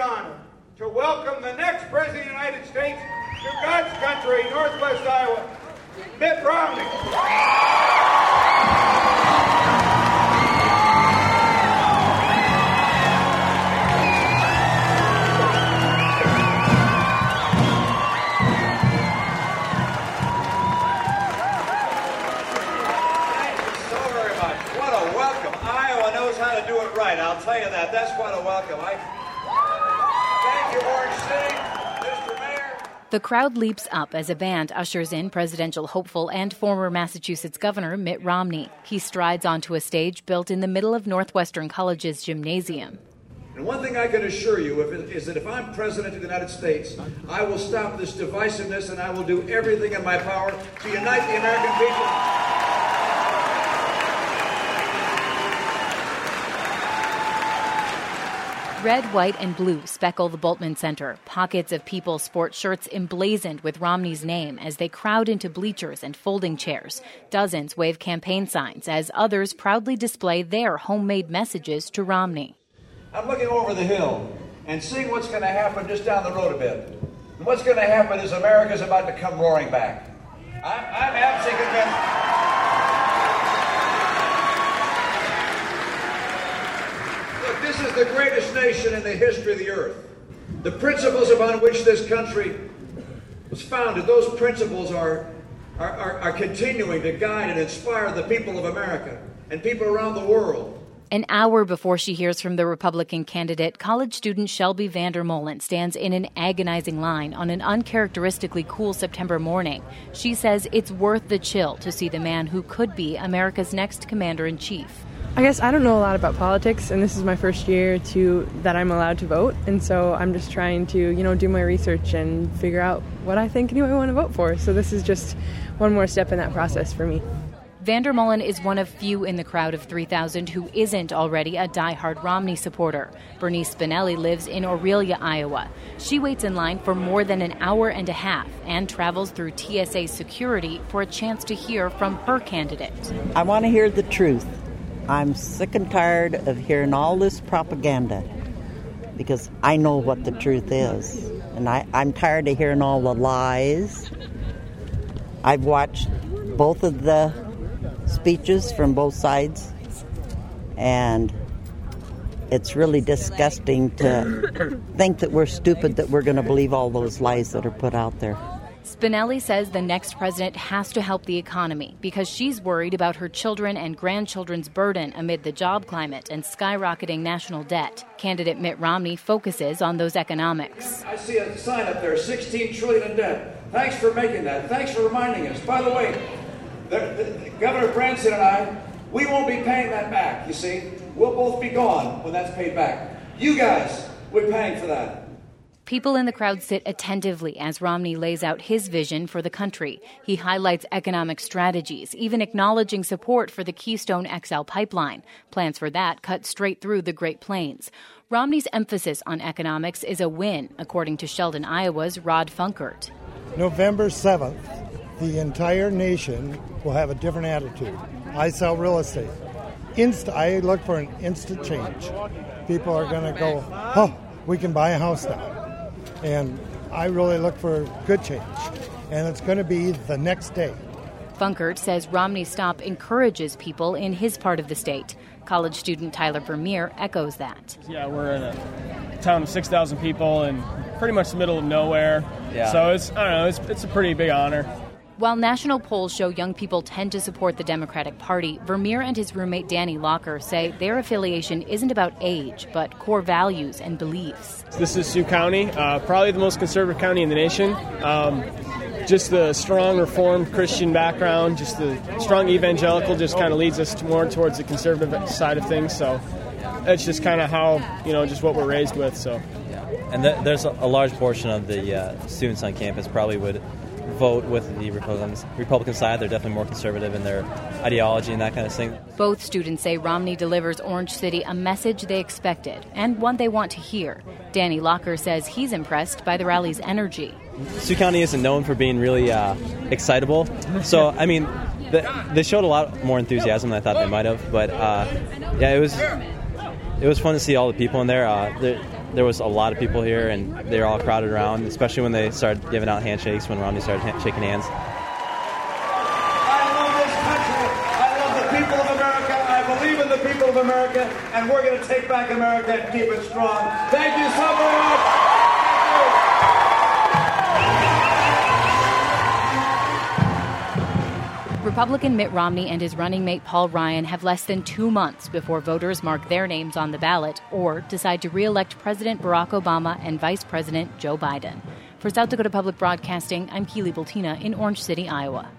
honor to welcome the next President of the United States to God's country, Northwest Iowa, Mitt Romney. Right, I'll tell you that. That's quite a welcome. Thank you, Orange City, Mr. Mayor. The crowd leaps up as a band ushers in presidential hopeful and former Massachusetts Governor Mitt Romney. He strides onto a stage built in the middle of Northwestern College's gymnasium. And one thing I can assure you is that if I'm president of the United States, I will stop this divisiveness and I will do everything in my power to unite the American people. Red, white, and blue speckle the Bultman Center. Pockets of people sport shirts emblazoned with Romney's name as they crowd into bleachers and folding chairs. Dozens wave campaign signs as others proudly display their homemade messages to Romney. I'm looking over the hill and seeing what's going to happen just down the road a bit. And what's going to happen is America's about to come roaring back. I'm absolutely convinced. This is the greatest nation in the history of the earth. The principles upon which this country was founded, those principles are continuing to guide and inspire the people of America and people around the world. An hour before she hears from the Republican candidate, college student Shelby Vandermolen stands in an agonizing line on an uncharacteristically cool September morning. She says it's worth the chill to see the man who could be America's next commander-in-chief. I guess I don't know a lot about politics, and this is my first year that I'm allowed to vote, and so I'm just trying to, do my research and figure out what I think I want to vote for. So this is just one more step in that process for me. Vandermolen is one of few in the crowd of 3,000 who isn't already a diehard Romney supporter. Bernice Spinelli lives in Aurelia, Iowa. She waits in line for more than an hour and a half and travels through TSA security for a chance to hear from her candidate. I want to hear the truth. I'm sick and tired of hearing all this propaganda because I know what the truth is. And I'm tired of hearing all the lies. I've watched both of the speeches from both sides, and it's really disgusting to think that we're stupid that we're going to believe all those lies that are put out there. Spinelli says the next president has to help the economy because she's worried about her children and grandchildren's burden amid the job climate and skyrocketing national debt. Candidate Mitt Romney focuses on those economics. I see a sign up there, $16 trillion in debt. Thanks for making that. Thanks for reminding us. By the way, Governor Branson and I, we won't be paying that back, you see. We'll both be gone when that's paid back. You guys, we're paying for that. People in the crowd sit attentively as Romney lays out his vision for the country. He highlights economic strategies, even acknowledging support for the Keystone XL pipeline. Plans for that cut straight through the Great Plains. Romney's emphasis on economics is a win, according to Sheldon, Iowa's Rod Funkert. November 7th, the entire nation will have a different attitude. I sell real estate. I look for an instant change. People are going to go, oh, we can buy a house now. And I really look for good change. And it's going to be the next day. Funkert says Romney's stop encourages people in his part of the state. College student Tyler Vermeer echoes that. Yeah, we're in a town of 6,000 people and pretty much the middle of nowhere. Yeah. So it's a pretty big honor. While national polls show young people tend to support the Democratic Party, Vermeer and his roommate Danny Locker say their affiliation isn't about age, but core values and beliefs. This is Sioux County, probably the most conservative county in the nation. Just the strong Reformed Christian background, just the strong evangelical just kind of leads us more towards the conservative side of things. So that's just kind of how, just what we're raised with. So, and there's a large portion of the students on campus probably would vote with the Republican side. They're definitely more conservative in their ideology and that kind of thing. Both students say Romney delivers Orange City a message they expected and one they want to hear. Danny Locker says he's impressed by the rally's energy. Sioux County isn't known for being really excitable. So, they showed a lot more enthusiasm than I thought they might have. But, it was fun to see all the people in there. there was a lot of people here, and they were all crowded around, especially when they started giving out handshakes, when Romney started shaking hands. I love this country. I love the people of America. I believe in the people of America, and we're going to take back America and keep it strong. Thank you so very much. Republican Mitt Romney and his running mate Paul Ryan have less than 2 months before voters mark their names on the ballot or decide to re-elect President Barack Obama and Vice President Joe Biden. For South Dakota Public Broadcasting, I'm Keely Bultina in Orange City, Iowa.